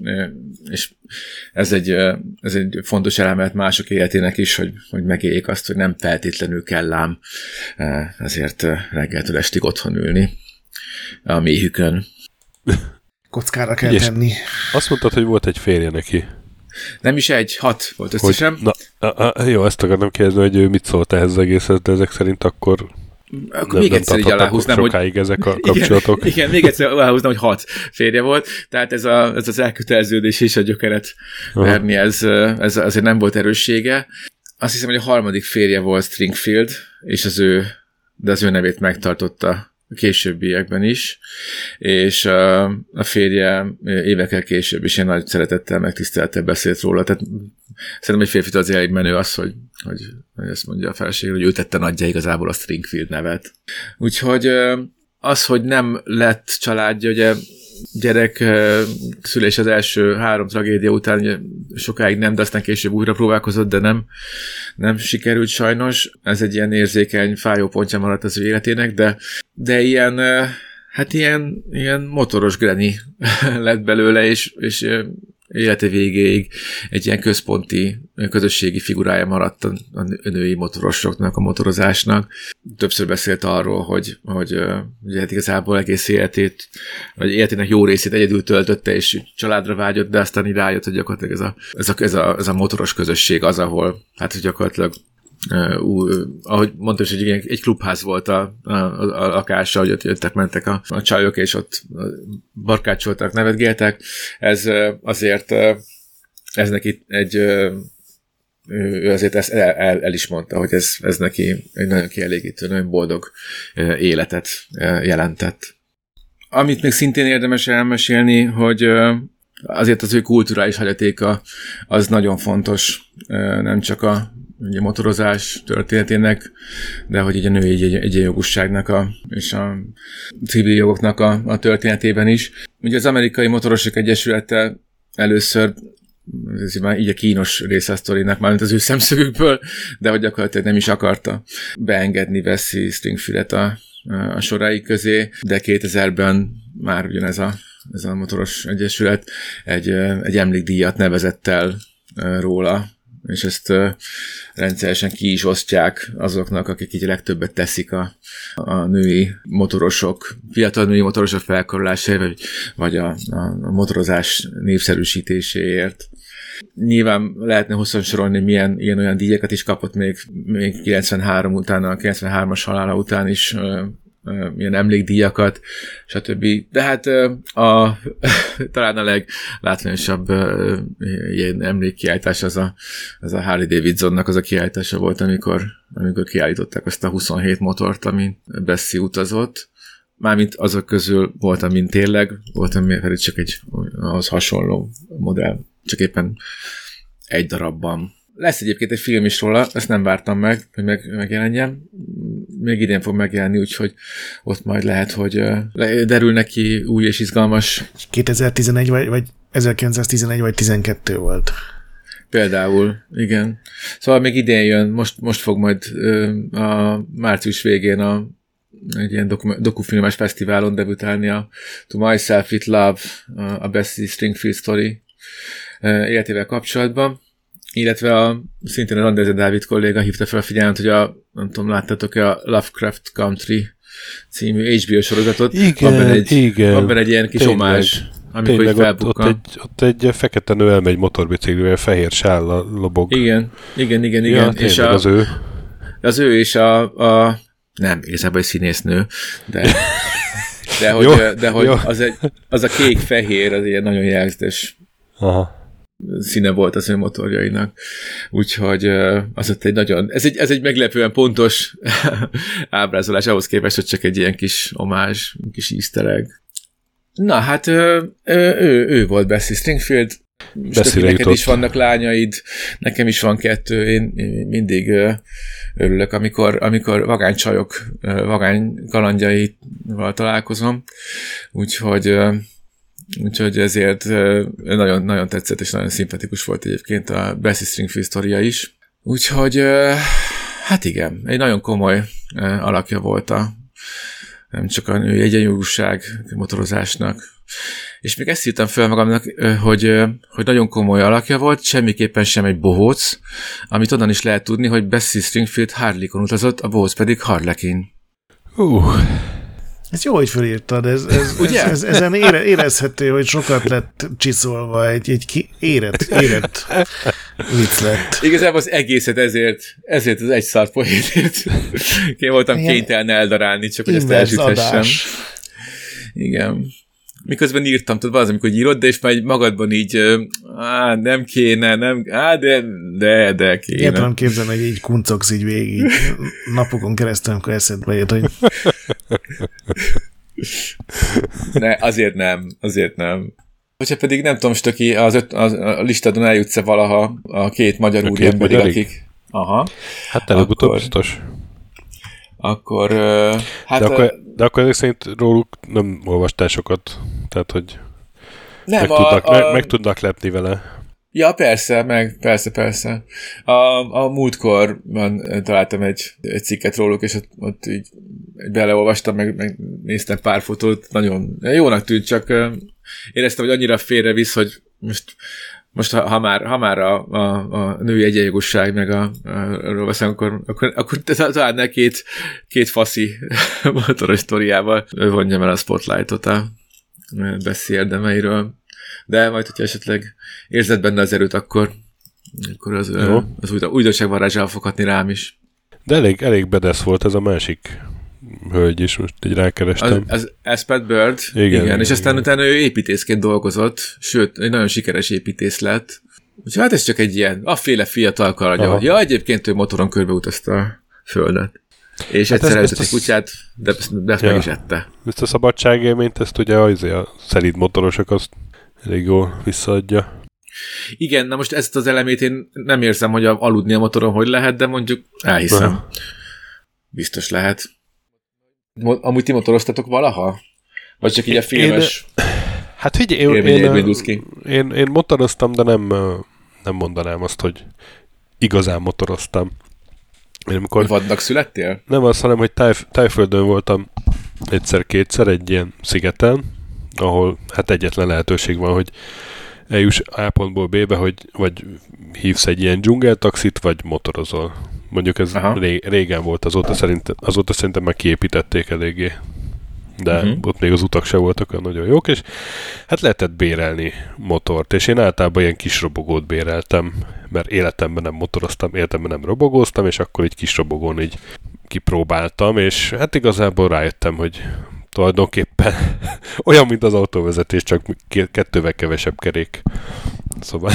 ez egy fontos elemet mások életének is, hogy megéljék azt, hogy nem feltétlenül kell ám ezért reggeltől estig otthon ülni a méhükön. Kockára kell tenni. Azt mondtad, hogy volt egy férje neki. Nem is 6 volt összesen. Jó, ezt akartam kérdezni, hogy ő mit szólt ehhez az egészhez, de ezek szerint akkor még egyszer így aláhúznám, hogy sokáig ezek a kapcsolatok. Igen, még egyszer aláhúznám, hogy 6 férje volt, tehát ez az elköteleződés és a gyökeret verni, ez azért nem volt erőssége. Azt hiszem, hogy a 3. férje volt Stringfield, és az ő nevét megtartotta a későbbiekben is, és a férje évekkel később is ilyen nagy szeretettel, megtisztelettel beszélt róla. Tehát szerintem egy férfitől azért elég menő az, hogy ezt mondja a feleségre, hogy ő tette nagyja igazából a Stringfield nevet. Úgyhogy az, hogy nem lett családja, ugye gyerek szülés az első 3 tragédia után ugye sokáig nem, de aztán később újra próbálkozott, de nem sikerült sajnos. Ez egy ilyen érzékeny, fájó pontja maradt az ő életének, de ilyen, hát ilyen motoros Granny lett belőle, és élete végéig egy ilyen központi, közösségi figurája maradt a női motorosoknak, a motorozásnak. Többször beszélt arról, hogy ugye igazából egész életét, vagy életének jó részét egyedül töltötte, és családra vágyott, de aztán így rájött, hogy gyakorlatilag ez a motoros közösség az, ahol hát gyakorlatilag ahogy mondtam, hogy egy klubház volt a lakása, hogy ott jöttek-mentek a csajok, és ott barkácsoltak, nevetgéltek. Ez azért, ez neki ő azért ezt el is mondta, hogy ez neki egy nagyon kielégítő, nagyon boldog életet jelentett. Amit még szintén érdemes elmesélni, hogy azért az ő kulturális hagyatéka az nagyon fontos, nem csak a motorozás történetének, de hogy így a női egyenjogúságnak és a civil jogoknak a történetében is. Ugye az Amerikai Motorosok Egyesülete először, ez már így a kínos része a sztorinak, mármint az ő szemszögükből, de hogy gyakorlatilag nem is akarta beengedni Bessie Stringfieldet a sorai közé, de 2000-ben már ugyanez a motoros egyesület egy emlékdíjat nevezett el róla, és ezt rendszeresen ki is osztják azoknak, akik így legtöbbet teszik a női motorosok, fiatal női motorosok felkarolásáért, vagy a motorozás népszerűsítéséért. Nyilván lehetne hosszan sorolni, milyen ilyen-olyan díjakat is kapott még 93 után, a 93-as halála után is, milyen emlékdíjakat, stb. De hát talán a leglátványosabb ilyen emlékkiállítás az a Harley Davidsonnak az a kiállítása volt, amikor kiállították azt a 27 motort, amin Bessie utazott. Mármint azok közül volt, amin tényleg, volt, ami pedig csak egy ahhoz hasonló modell, csak éppen egy darabban. Lesz egyébként egy film is róla, ezt nem vártam meg, hogy megjelenjen. Még idén fog megjelenni, úgyhogy ott majd lehet, hogy derül neki új és izgalmas. 2011 vagy 1911 vagy 12 volt. Például, igen. Szóval még idén jön, most fog majd a március végén egy ilyen dokufilmes fesztiválon debütálni a To Myself With Love, a Bessie Stringfield Story életével kapcsolatban. Illetve szintén a Andersen Dávid kolléga hívta fel a figyelmet, hogy nem tudom, láttatok-e a Lovecraft Country című HBO sorozatot? Igen, van benne egy ilyen kis omázs, amikor így felbukkan. Ott egy fekete nő elmegy motorbiciklivel, fehér sállal lobog. Igen. Ja, és az ő. Az ő és nem, igazából egy színésznő, de De hogy az a kék-fehér, az ilyen nagyon jelzős színe volt az ő motorjainak. Úgyhogy az ott egy nagyon... Ez egy meglepően pontos ábrázolás ahhoz képest, hogy csak egy ilyen kis omázs, kis easter egg. Na, hát ő volt Bessie Stringfield. Neked is vannak lányaid, nekem is van 2, én mindig örülök, amikor vagány csajok, vagány kalandjaival találkozom, úgyhogy ezért nagyon, nagyon tetszett, és nagyon szimpatikus volt egyébként a Bessie Stringfield sztoria is. Úgyhogy, hát igen, egy nagyon komoly alakja volt nem csak a női egyenjogúság motorozásnak. És még ezt írtam fel magamnak, hogy nagyon komoly alakja volt, semmiképpen sem egy bohóc, amit onnan is lehet tudni, hogy Bessie Stringfield Harley-kon utazott, a bohóc pedig Harlequin. Ez jó, hogy felírtad, ezen érezhető, hogy sokat lett csiszolva, egy érett vicc lett. Igazából az egészet ezért az egy szart poénért én voltam kénytelen eldarálni, csak hogy ezt elsüthessem. Igen. Miközben írtam, tudod, az, amikor írod, de és már magadban így nem kéne, de kéne. Én tudom képzelni, hogy így kuncogsz így végig, napokon keresztül, amikor eszedbe jött, hogy... Azért nem. Hogyha pedig nem tudom, Stöki, a listádon eljutsz-e valaha a 2 magyar úriemberig, akik... Aha. Hát előbb-utóbb biztos. Akkor... De akkor ezek szerint róluk nem olvastál sokat, tehát hogy meg tudnak lepni vele. Ja, persze, persze. A múltkorban találtam egy cikket róluk, és ott így beleolvastam, meg néztem pár fotót, nagyon jónak tűnt, csak éreztem, hogy annyira félrevisz, hogy most ha már a női egyenjogúság meg arról beszélünk, akkor talán két faszi motoros sztoriával vonjam el a spotlightot a Bessie érdemeiről. De majd, hogyha esetleg érzed benne az erőt, akkor az újdonság varázsával fog hatni rám is. De elég bedesz volt ez a másik hölgy is, most így rákerestem. Az Aspet Bird, igen. És aztán utána ő építészként dolgozott, sőt, egy nagyon sikeres építész lett. Úgyhogy hát ez csak egy ilyen, afféle fiatal kalandja. Ja, egyébként ő motoron körbeutazta a földet. És hát egyszer elütött egy kutyát, de ezt meg is ette. Ezt a szabadságélményt, ezt ugye a szelíd motorosok azt elég jól visszaadja. Igen, na most ezt az elemét én nem érzem, hogy aludni a motoron hogy lehet, de mondjuk elhiszem. Biztos lehet. Amúgy ti motoroztatok valaha? Vagy csak így a filmes hát figyelj, én motoroztam, de nem mondanám azt, hogy igazán motoroztam. Hogy vadnak születtél? Nem az, hanem, hogy Tájföldön voltam egyszer-kétszer egy ilyen szigeten, ahol hát egyetlen lehetőség van, hogy eljuss A pontból B-be, hogy vagy hívsz egy ilyen dzsungeltaxit, vagy motorozol. Mondjuk ez régen volt, azóta szerintem már kiépítették eléggé. De ott még az utak se voltak olyan nagyon jók, és hát lehetett bérelni motort, és én általában ilyen kis robogót béreltem, mert életemben nem motoroztam, életemben nem robogóztam, és akkor egy kis robogón így kipróbáltam, és hát igazából rájöttem, hogy tulajdonképpen olyan, mint az autóvezetés, csak 2-vel kevesebb kerék. Szóval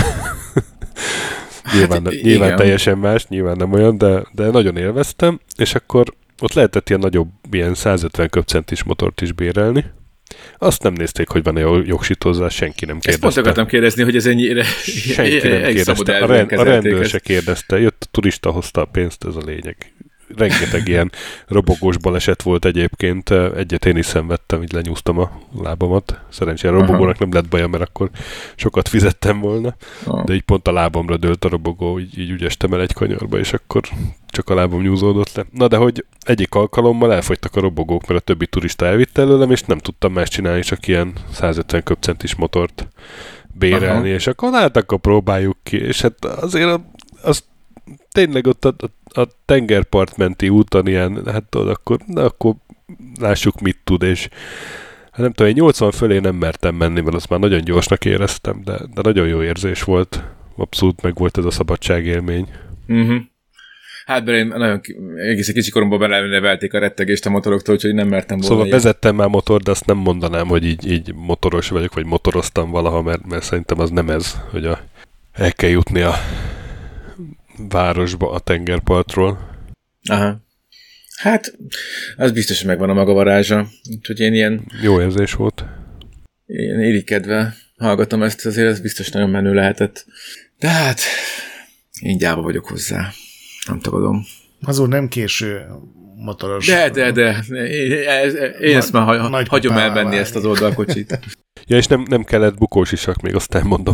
nyilván teljesen más, nyilván nem olyan, de nagyon élveztem, és akkor ott lehetett ilyen nagyobb, ilyen 150 köbcentis motort is bérelni. Azt nem nézték, hogy van-e jogsítózás, senki nem kérdezte. Ezt pont akartam kérdezni, hogy ez ennyire senki nem kérdezte. A rendőr se kérdezte. Jött a turista, hozta a pénzt, ez a lényeg. Rengeteg ilyen robogós baleset volt egyébként. Egyet én is szenvedtem, így lenyúztam a lábamat. Szerencsére a robogónak nem lett baja, mert akkor sokat fizettem volna. De így pont a lábamra dőlt a robogó, így úgy estem el egy kanyarba, és akkor csak a lábam nyúzódott le. Na de hogy egyik alkalommal elfogytak a robogók, mert a többi turista elvitte előlem, és nem tudtam más csinálni, csak ilyen 150 köbcentis motort bérelni, és akkor hát akkor próbáljuk ki, és hát azért az tényleg ott a tengerpart menti úton ilyen, hát akkor lássuk mit tud, és hát nem tudom, én 80 fölé nem mertem menni, mert azt már nagyon gyorsnak éreztem, de nagyon jó érzés volt. Abszolút meg volt ez a szabadságélmény. Hát én nagyon egészen kicsi koromban belenevelték a rettegést a motoroktól, úgyhogy nem mertem volna. Szóval vezettem már motor, de azt nem mondanám, hogy így motoros vagyok, vagy motoroztam valaha, mert szerintem az nem ez, hogy el kell jutni a városba a tengerpartról. Aha. Hát, az biztos, hogy megvan a maga varázsa. Úgyhogy én ilyen... Jó érzés volt. Én irigykedve hallgatom ezt, azért ez biztos nagyon menő lehetett. De hát, én gyáva vagyok hozzá. Nem tagadom. Azon nem késő motoros. De. Én ezt már hagyom elvenni ezt az oldalkocsit. Ja, és nem kellett bukós isak, még aztán mondom.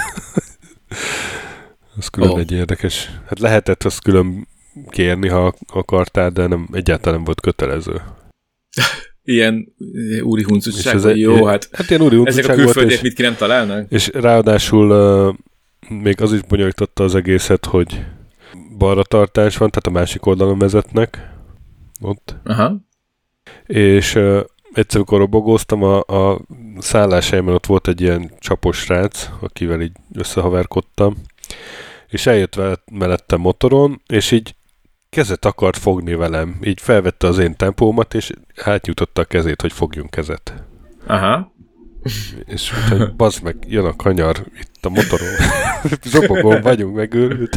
Az külön egy érdekes. Hát lehetett azt külön kérni, ha akartál, de egyáltalán nem volt kötelező. Ilyen úri huncutság, jó, hát ilyen úri huncutság ezek a külföldiek mit ki nem találnak? És ráadásul még az is bonyolította az egészet, hogy balratartás van, tehát a másik oldalon vezetnek ott. Aha. És egyszer, amikor robogóztam, a szálláshelyemen ott volt egy ilyen csapos srác, akivel így összehaverkodtam, és eljött mellettem motoron, és így kezet akart fogni velem. Így felvette az én tempómat, és átnyújtotta a kezét, hogy fogjunk kezet. Aha. És hogy bazd meg, jön a kanyar itt a motoron. Zsobogón vagyunk, megőrült.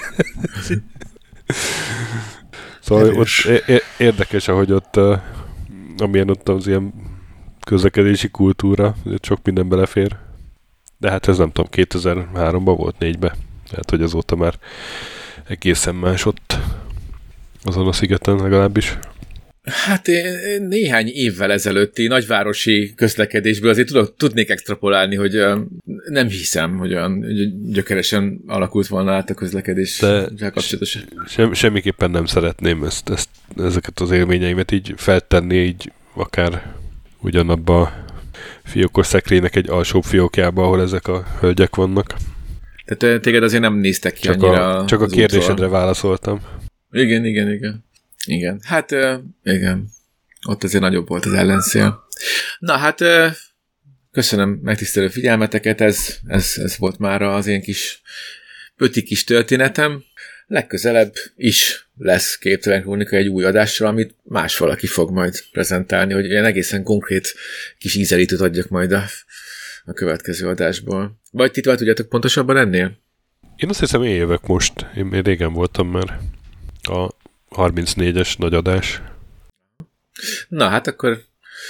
Szóval ott érdekes, ahogy ott amilyen ott az ilyen közlekedési kultúra, sok minden belefér. De hát ez nem tudom, 2003-ban volt, 4-ben. Tehát, hogy azóta már egészen más ott azon a szigeten legalábbis. Hát néhány évvel ezelőtti nagyvárosi közlekedésből azért tudnék extrapolálni, hogy nem hiszem, hogy olyan gyökeresen alakult volna át a közlekedéssel kapcsolatosan. Semmiképpen nem szeretném ezeket az élményeimet így feltenni, így akár ugyanabba a fiókos szekrénynek egy alsóbb fiókjába, ahol ezek a hölgyek vannak. Tehát téged azért nem néztek ki annyira. Csak a kérdésedre válaszoltam. Igen. Hát igen. Ott azért nagyobb volt az ellenszél. Na hát köszönöm megtisztelő figyelmeteket, ez volt már az én kis pöti kis történetem. Legközelebb is lesz Képtelen Krónika egy új adással, amit más valaki fog majd prezentálni, hogy ilyen egészen konkrét kis ízelítőt adjak majd a következő adásból. Vagy ti tudjátok pontosabban ennél? Én azt hiszem, én jövök most. Én régen voltam már a 34-es nagy adás. Na hát akkor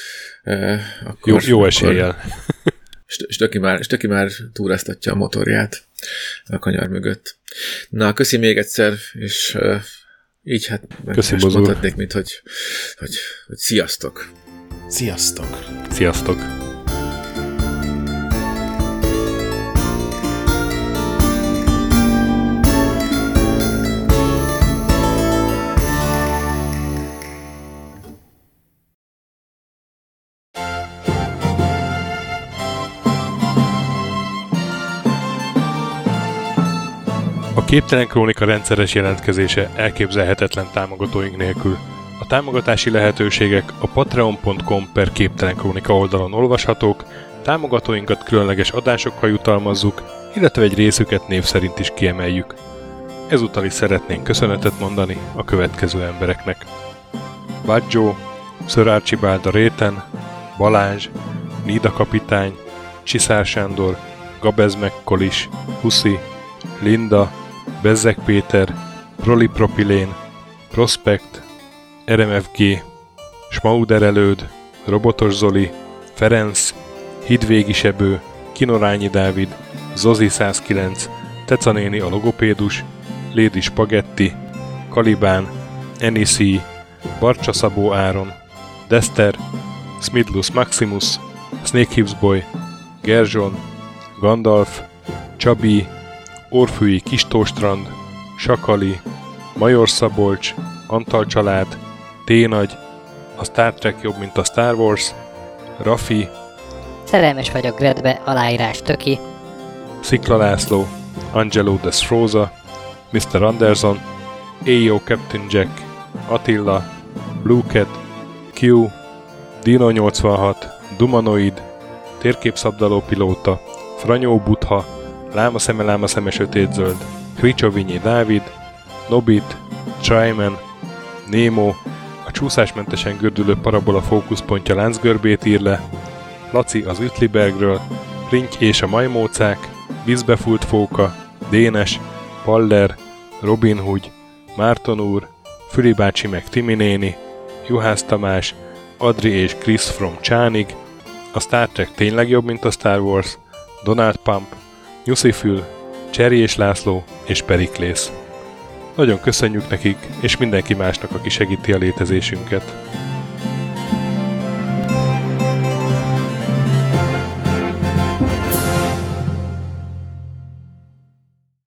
jó eséllyel. Stöki már túráztatja a motorját a kanyar mögött. Na, köszi még egyszer, és így hát mondhatnék, mint hogy sziasztok. Sziasztok. A Képtelen Krónika rendszeres jelentkezése elképzelhetetlen támogatóink nélkül. A támogatási lehetőségek a patreon.com/képtelenkrónika oldalon olvashatók, támogatóinkat különleges adásokkal jutalmazzuk, illetve egy részüket név szerint is kiemeljük. Ezúttal is szeretnénk köszönetet mondani a következő embereknek. Baggio, Sir Archibald a Réten, Balázs, Nida kapitány, Csiszár Sándor, Gabez Mekkolis, Huszi, Linda, Bezzek Péter, Prolipropilén, Prospekt, RMFG, Smauder Előd, Robotos Zoli, Ferenc, Hidvégi Sebő, Kinorányi Dávid, Zozi 109, Teca néni a logopédus, Lady Spagetti, Kalibán, Enisi, Barcsa Szabó Áron, Dester, Smidlus Maximus, Snake Hips Boy, Gerzson, Gandalf, Csabi, Orfűi Kistóstrand, Sakali, Major Szabolcs, Antal család, T-nagy, a Star Trek jobb, mint a Star Wars, Rafi, Szerelmes vagyok Gredbe, aláírás Töki, Szikla László, Angelo de Sfroza, Mr. Anderson, AO Captain Jack, Attila, Blue Cat, Q, Dino 86, Dumanoid, Térképszabdaló pilóta, Franyó Butha, Láma szeme sötétzöld, Kricsovinyi Dávid, Nobit, Tryman, Nemo, a csúszásmentesen gördülő parabola fókuszpontja láncgörbét ír le, Laci az Ütlibergről, Rinty és a majmócák, Vízbefúlt fóka, Dénes, Paller, Robin Hood, Márton úr, Füli bácsi meg Timi néni, Juhász Tamás, Adri és Chris from Csánig, a Star Trek tényleg jobb, mint a Star Wars, Donald Pump, Nyuszifül, Cseri és László és Periklész. Nagyon köszönjük nekik, és mindenki másnak, aki segíti a létezésünket.